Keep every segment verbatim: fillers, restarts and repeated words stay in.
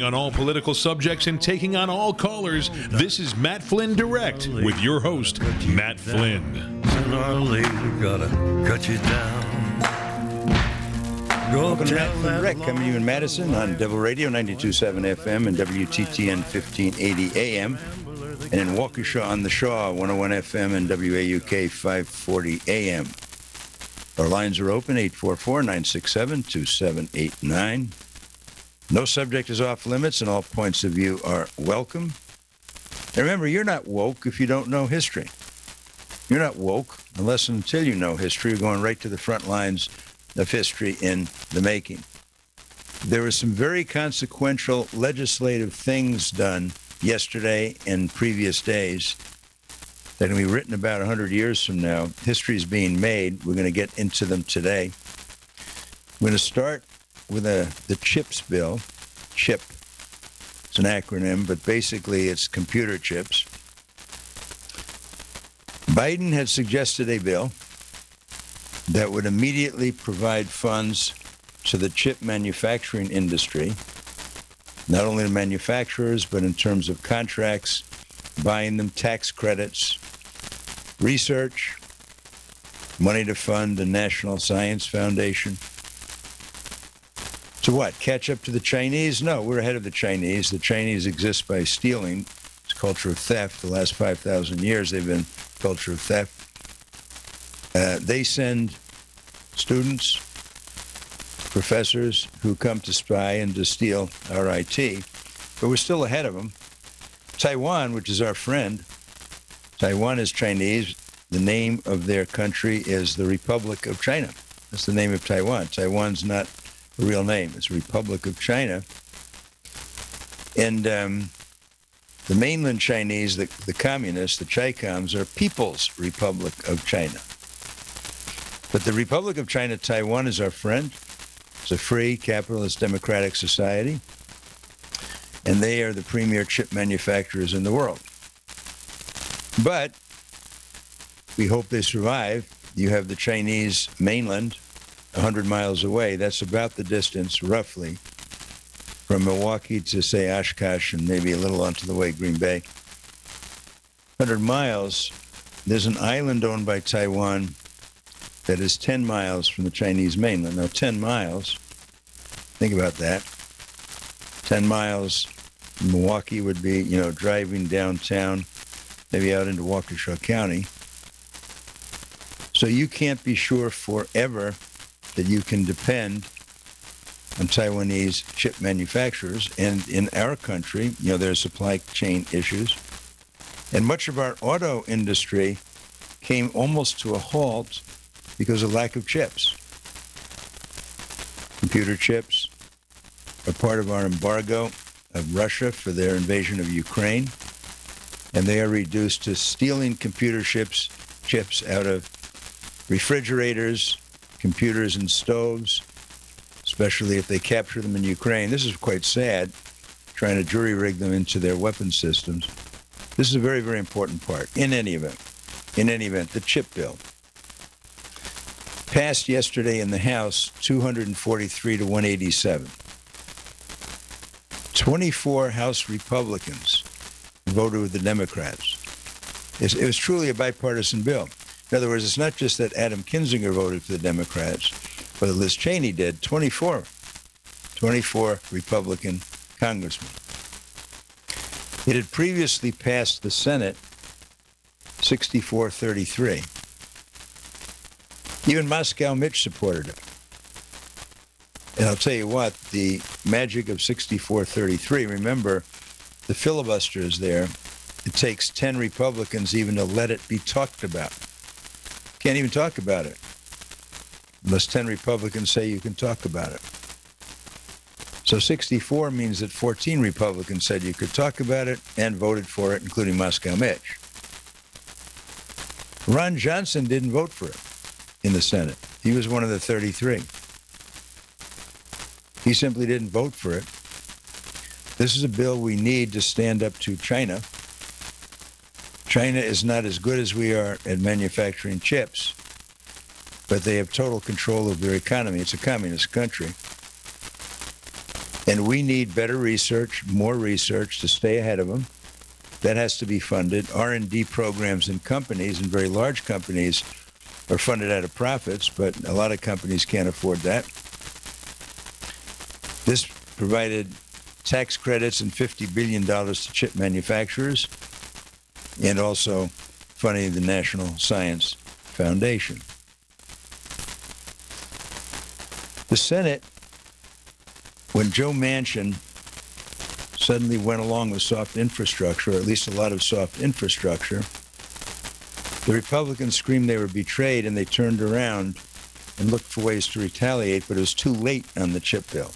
on all political subjects and taking on all callers. This is Matt Flynn Direct with your host, Matt Flynn. Sooner or later, gotta cut you down. Go Welcome to Matt Flynn Direct, coming to you in Madison on Devil Radio ninety-two point seven F M and W T T N fifteen eighty A M, and in Waukesha on the Shaw, one oh one F M and W A U K five forty A M. Our lines are open, eight four four, nine six seven, two seven eight nine. No subject is off limits, and all points of view are welcome. And remember, you're not woke if you don't know history. You're not woke unless and until you know history. You're going right to the front lines of history in the making. There were some very consequential legislative things done yesterday and previous days that can be written about one hundred years from now. History is being made. We're going to get into them today. We're going to start with a, the CHIPS bill. CHIP. It's an acronym, but basically it's computer chips. Biden had suggested a bill that would immediately provide funds to the chip manufacturing industry, not only the manufacturers, but in terms of contracts, buying them, tax credits, research, money to fund a National Science Foundation. To what? Catch up to the Chinese? No, we're ahead of the Chinese. The Chinese exist by stealing. It's a culture of theft. The last five thousand years, they've been a culture of theft. Uh, they send students, professors who come to spy and to steal our I T, but we're still ahead of them. Taiwan, which is our friend, Taiwan is Chinese. The name of their country is the Republic of China. That's the name of Taiwan. Taiwan's not a real name. It's Republic of China. And um, the mainland Chinese, the, the communists, the Chi-Coms, are People's Republic of China. But the Republic of China, Taiwan, is our friend. It's a free, capitalist, democratic society. And they are the premier chip manufacturers in the world. But we hope they survive. You have the Chinese mainland one hundred miles away. That's about the distance, roughly, from Milwaukee to, say, Oshkosh and maybe a little onto the way, Green Bay. one hundred miles. There's an island owned by Taiwan that is ten miles from the Chinese mainland. Now, ten miles, think about that. ten miles, Milwaukee would be, you know, driving downtown, maybe out into Waukesha County. So you can't be sure forever that you can depend on Taiwanese chip manufacturers. And in our country, you know, there are supply chain issues. And much of our auto industry came almost to a halt because of lack of chips. Computer chips are part of our embargo of Russia for their invasion of Ukraine, and they are reduced to stealing computer chips, chips out of refrigerators, computers, and stoves, especially if they capture them in Ukraine. This is quite sad, trying to jury-rig them into their weapon systems. This is a very, very important part. In any event, in any event, the chip bill passed yesterday in the House, two hundred forty-three to one eighty-seven. twenty-four House Republicans voted with the Democrats. It was truly a bipartisan bill. In other words, it's not just that Adam Kinzinger voted for the Democrats, but Liz Cheney did. twenty-four, twenty-four Republican congressmen. It had previously passed the Senate sixty-four thirty-three. Even Moscow Mitch supported it. And I'll tell you what, the magic of sixty-four thirty-three, remember, the filibuster is there. It takes ten Republicans even to let it be talked about. Can't even talk about it unless ten Republicans say you can talk about it. So sixty-four means that fourteen Republicans said you could talk about it and voted for it, including Moscow Mitch. Ron Johnson didn't vote for it in the Senate. He was one of the thirty-three. He simply didn't vote for it. This is a bill we need to stand up to China. China is not as good as we are at manufacturing chips, but they have total control of their economy. It's a communist country. And we need better research, more research to stay ahead of them. That has to be funded. R and D programs in companies, and very large companies, are funded out of profits, but a lot of companies can't afford that. This provided tax credits and fifty billion dollars to chip manufacturers, and also funding the National Science Foundation. The Senate, when Joe Manchin suddenly went along with soft infrastructure, or at least a lot of soft infrastructure, the Republicans screamed they were betrayed, and they turned around and looked for ways to retaliate, but it was too late on the chip bill.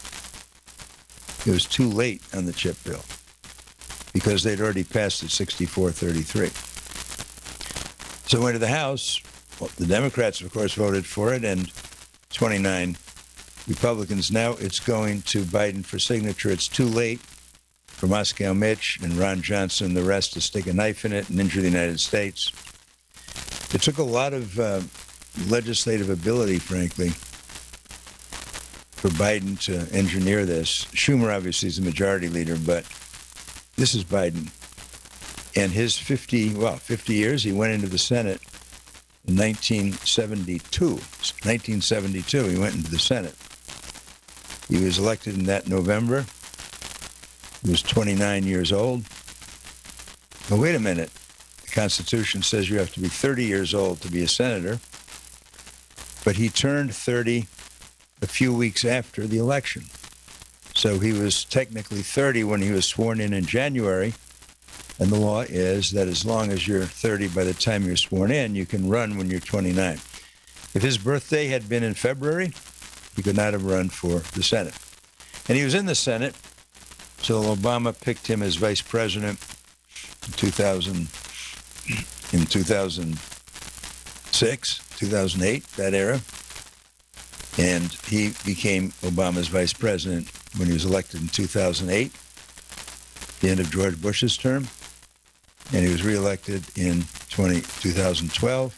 It was too late on the chip bill because they'd already passed it sixty-four thirty-three. So it went to the House. Well, the Democrats, of course, voted for it, and twenty-nine Republicans. Now it's going to Biden for signature. It's too late for Moscow Mitch and Ron Johnson and the rest to stick a knife in it and injure the United States. It took a lot of uh, legislative ability, frankly, for Biden to engineer this. Schumer obviously is the majority leader, but this is Biden. And his fifty, well, fifty years, he went into the Senate in nineteen seventy-two. nineteen seventy-two, he went into the Senate. He was elected in that November. He was twenty-nine years old. Well, wait a minute. The Constitution says you have to be thirty years old to be a senator. But he turned thirty a few weeks after the election. So he was technically thirty when he was sworn in in January. And the law is that as long as you're thirty by the time you're sworn in, you can run when you're twenty-nine. If his birthday had been in February, he could not have run for the Senate. And he was in the Senate, so Obama picked him as vice president in two thousand, in two thousand six, two thousand eight, that era. And he became Obama's vice president when he was elected in two thousand eight, the end of George Bush's term. And he was reelected in two thousand twelve.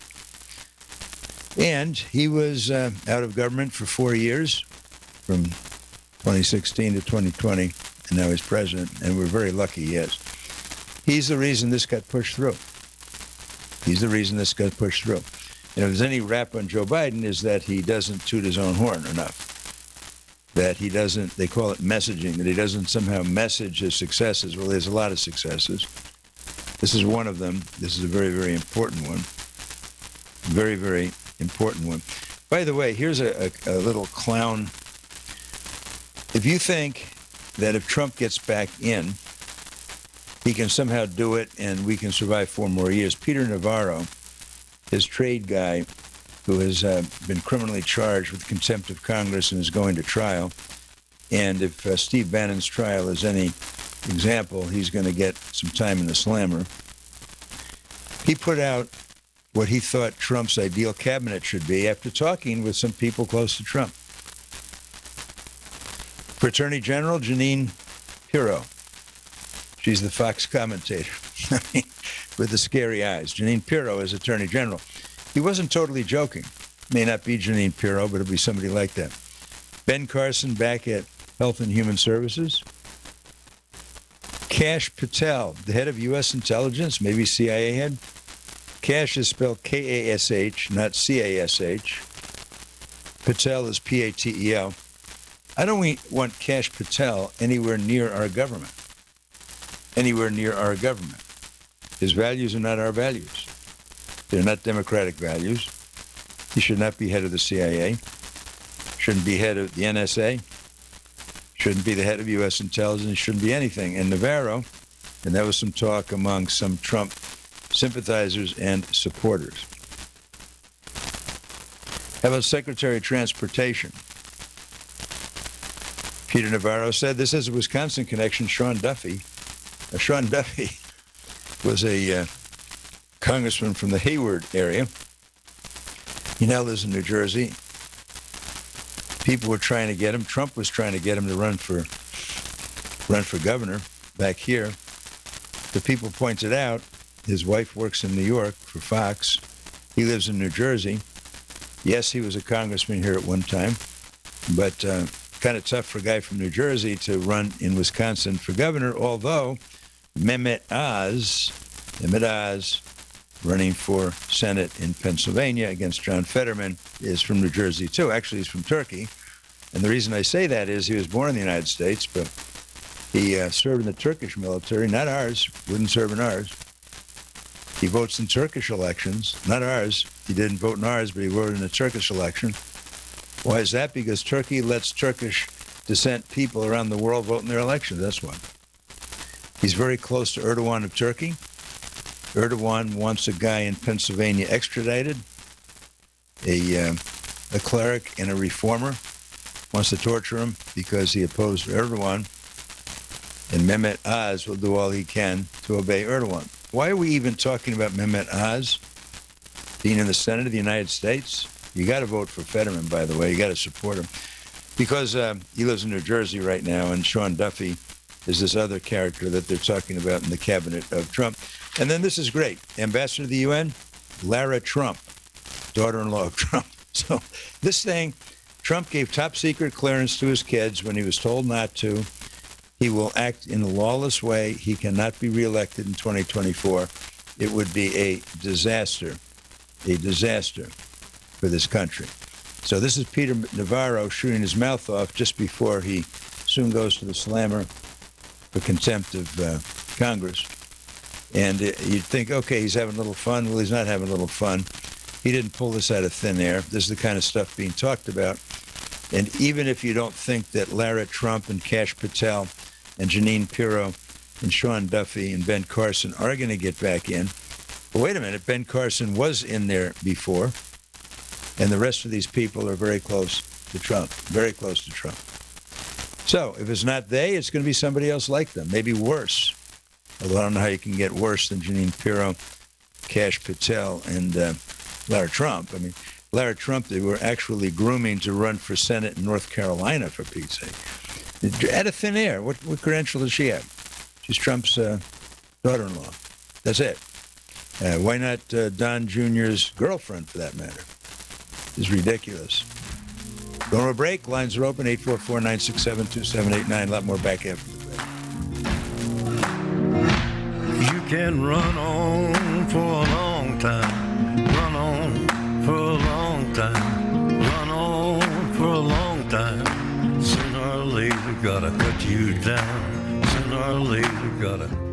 And he was uh, out of government for four years, from twenty sixteen to twenty twenty, and now he's president, and we're very lucky he is. He's the reason this got pushed through. He's the reason this got pushed through. And if there's any rap on Joe Biden, is that he doesn't toot his own horn enough. That he doesn't, they call it messaging, that he doesn't somehow message his successes. Well, there's a lot of successes. This is one of them. This is a very, very important one. Very, very important one. By the way, here's a, a, a little clown. If you think that if Trump gets back in, he can somehow do it and we can survive four more years, Peter Navarro, his trade guy, who has uh, been criminally charged with contempt of Congress and is going to trial, and if uh, Steve Bannon's trial is any example, he's going to get some time in the slammer. He put out what he thought Trump's ideal cabinet should be after talking with some people close to Trump. For Attorney General, Jeanine Pirro. She's the Fox commentator with the scary eyes. Jeanine Pirro is Attorney General. He wasn't totally joking. May not be Jeanine Pirro, but it'll be somebody like that. Ben Carson back at Health and Human Services. Kash Patel, the head of U S intelligence, maybe C I A head. Kash is spelled K A S H, not C A S H. Patel is P A T E L. I don't want Kash Patel anywhere near our government. Anywhere near our government. His values are not our values. They're not democratic values. He should not be head of the C I A. Shouldn't be head of the N S A. Shouldn't be the head of U S intelligence. Shouldn't be anything. And Navarro, and there was some talk among some Trump sympathizers and supporters. How about Secretary of Transportation? Peter Navarro said, this is a Wisconsin connection, Sean Duffy. Uh, Sean Duffy was a uh, congressman from the Hayward area. He now lives in New Jersey. People were trying to get him. Trump was trying to get him to run for run for governor back here. The people pointed out his wife works in New York for Fox. He lives in New Jersey. Yes, he was a congressman here at one time, but uh, kind of tough for a guy from New Jersey to run in Wisconsin for governor, although Mehmet Oz, Mehmet Oz, running for Senate in Pennsylvania against John Fetterman, is from New Jersey, too. Actually, he's from Turkey. And the reason I say that is he was born in the United States, but he uh, served in the Turkish military, not ours, wouldn't serve in ours. He votes in Turkish elections, not ours. He didn't vote in ours, but he voted in the Turkish election. Why is that? Because Turkey lets Turkish descent people around the world vote in their elections. That's why. He's very close to Erdogan of Turkey. Erdogan wants a guy in Pennsylvania extradited, a, uh, a cleric and a reformer, wants to torture him because he opposed Erdogan. And Mehmet Oz will do all he can to obey Erdogan. Why are we even talking about Mehmet Oz being in the Senate of the United States? You got to vote for Fetterman, by the way. You got to support him. Because uh, he lives in New Jersey right now, and Sean Duffy is this other character that they're talking about in the cabinet of Trump. And then this is great. Ambassador to the U N, Lara Trump, daughter-in-law of Trump. So this thing, Trump gave top-secret clearance to his kids when he was told not to. He will act in a lawless way. He cannot be reelected in twenty twenty-four. It would be a disaster, a disaster for this country. So this is Peter Navarro shooting his mouth off just before he soon goes to the slammer for contempt of uh, Congress. And uh, you'd think, okay, he's having a little fun. Well, he's not having a little fun. He didn't pull this out of thin air. This is the kind of stuff being talked about. And even if you don't think that Lara Trump and Kash Patel and Jeanine Pirro and Sean Duffy and Ben Carson are going to get back in, but wait a minute, Ben Carson was in there before, and the rest of these people are very close to Trump, very close to Trump. So if it's not they, it's going to be somebody else like them, maybe worse. Although I don't know how you can get worse than Jeanine Pirro, Kash Patel, and uh, Lara Trump. I mean, Lara Trump, they were actually grooming to run for Senate in North Carolina, for Pete's sake. Out of thin air. What, what credential does she have? She's Trump's uh, daughter-in-law. That's it. Uh, why not uh, Don Junior's girlfriend, for that matter? It's ridiculous. Going to a break. Lines are open, eight four four, nine six seven, two seven eight nine. A lot more back after the break. You can run on for a long time. Run on for a long time. Run on for a long time. Sooner or later, gotta cut you down. Sooner or later, gotta